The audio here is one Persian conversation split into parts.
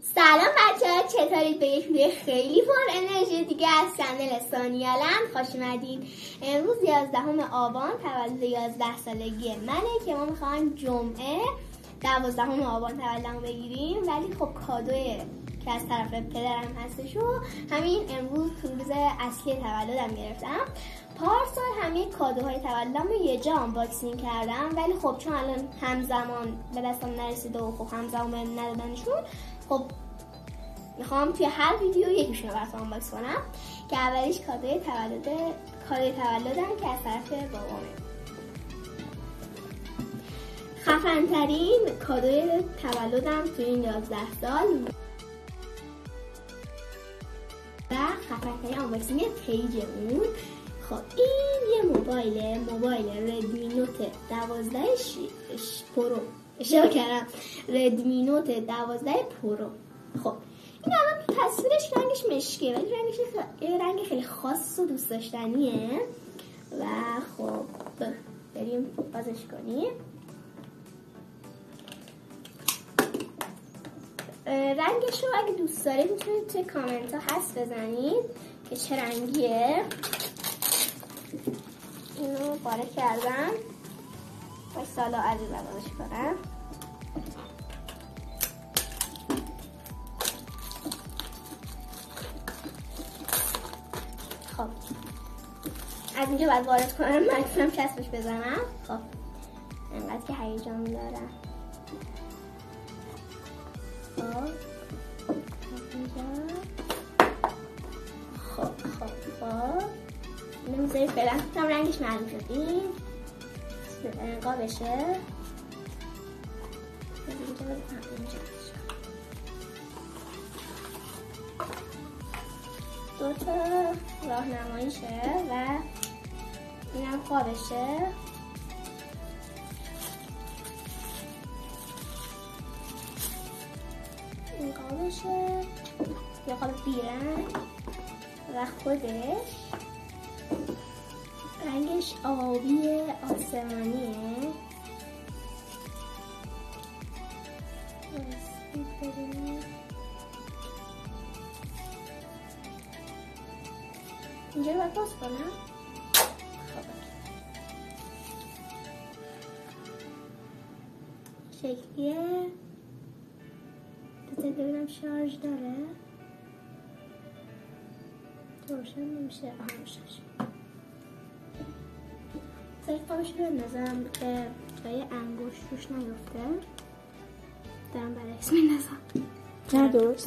سلام بچه‌ها، چطورید؟ به یک ویدیو خیلی پر انرژی دیگه از چنل سانیالند خوش اومدید. امروز 11 آبان تولد 11 سالگی منه که ما میخوایم جمعه 12 آبان تولدمو بگیریم، ولی خب کادوی که از طرف پدرم هستش و همین امروز تو روز اصلی تولدم گرفتم. پارسال همه کادوهای تولدم رو یه جا آنباکسینگ کردم، ولی خب چون الان همزمان به دستم نرسیده و خب همزمان ندادنشون، خب میخوام توی هر ویدیو یکیشون رو براتون آنباکس کنم که اولیش کادوی تولدم که از طرف بابامه. خفن ترین کادوی تولدم توی این 11 سال و خفن ترین آنباکسینگ پیجمون. خب این یه موبایل ردمی نوت 12 پرو، اشتباه کردم، ردمی نوت 12 پرو. خب این الان تو تصویرش رنگش مشکیه، ولی رنگ خیلی خاص و دوست داشتنیه و خب بریم بازش کنیم. رنگش رو اگه دوست دارید میتونید توی کامنت ها حدس بزنید که چه رنگیه. اینو پاره کردم باید سالا عزیز بازش کنم. خب از اینجا باید وارد کنم، مکسیم چسبش بزنم. خب انقدر که هیجان دارم. خب اینو میذاریم فعلا هم رنگش معلوم شد. این قابشه دوتا راهنماییشه و اینم قابشه. این قابشه یا قاب بیرنگ و خودش رنگش آبی آسمانیه. اینجا رو باید باز کنم. شکلیه بذار ببینم شارژ داره. روشن نمیشه. روشن شد. بذار قابش رو بندازم که جای انگوش روش نیفته. دارم برعکس میندازم. نه درسته.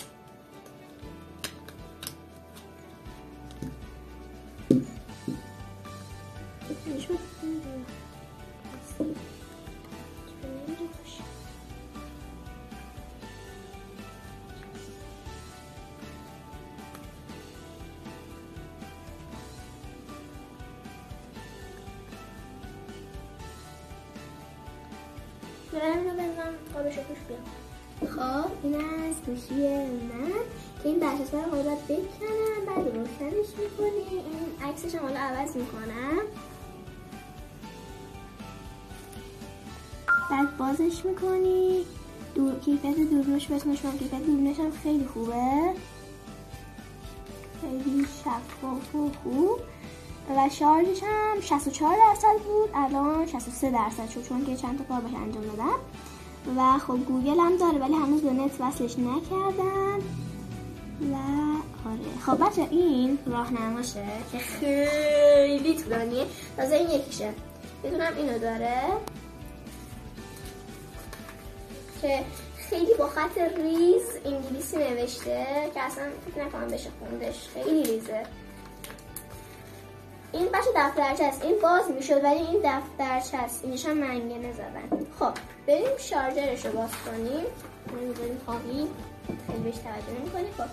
برم اینو بندازم قابش رو توش بیام. خب این از گوشی من که این برچسبه رو باید بکنم، بعد روشنش میکنی. این عکسش هم حالا عوض میکنم، بعد بازش میکنی. کیفیت دوربینش بهتون نشون میدم. کیفیت دوربینش هم خیلی خوبه، خیلی شفاف و خوب و شارژش هم 64% بود، الان 63% شد چون که چند تا کار باش انجام دادم. و خب گوگل هم داره ولی هنوز به نت وصلش نکردم. و آره خب بچه این راهنماشه که خیلی طولانیه. تازه این یکیشه. بدونم اینو داره که خیلی با خط ریز انگلیسی نوشته که اصلا فکر نکنم بشه خوندش، خیلی ریزه. این بچه دفترچه است، این باز میشد ولی این دفترچه است، اینش هم منگنه زدن. خب بریم شارژرش رو باز کنیم. میذاریم پایین، خیلی بهش توجه نمی‌کنیم. خب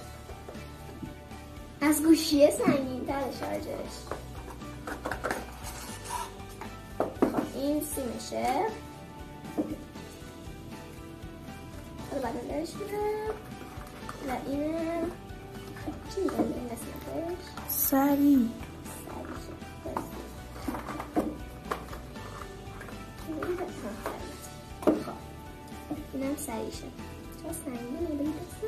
از گوشیه سنگین تر شارژرش. خب این سیمشه. حالا بعد درش میرم و اینم چی میگم این قسمتش؟ سری اینم سریشه. چرا سنگینه؟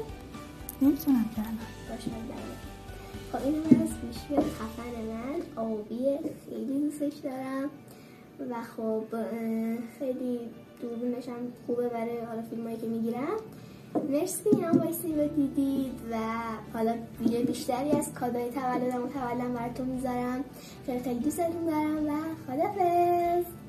نمیتونم کردم. باشه دارم. خب این هم از گوشی خفن من آبیه، خیلی دوستش دارم و خب خیلی دوربینش هم خوبه برای حالا فیلمایی که میگیرم. مرسی هم وایسی رو دیدید و حالا ویدیو بیشتری از کادوی تولدم براتون میذارم. خیلی دوستتون دارم و خداحافظ.